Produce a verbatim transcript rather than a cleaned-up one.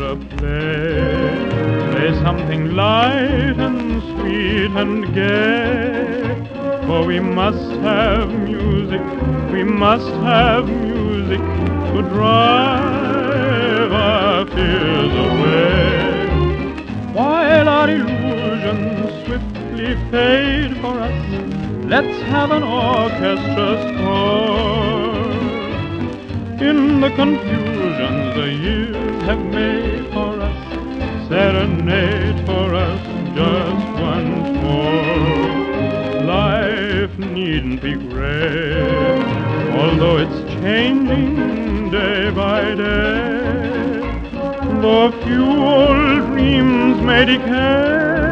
the play. Play something light and sweet and gay. For we must have music, we must have music to drive our fears away. While our illusions swiftly fade for us, let's have an orchestra score. In the confusion the years have made for us, serenade for us just once more. Life needn't be gray, although it's changing day by day. Though a few old dreams may decay,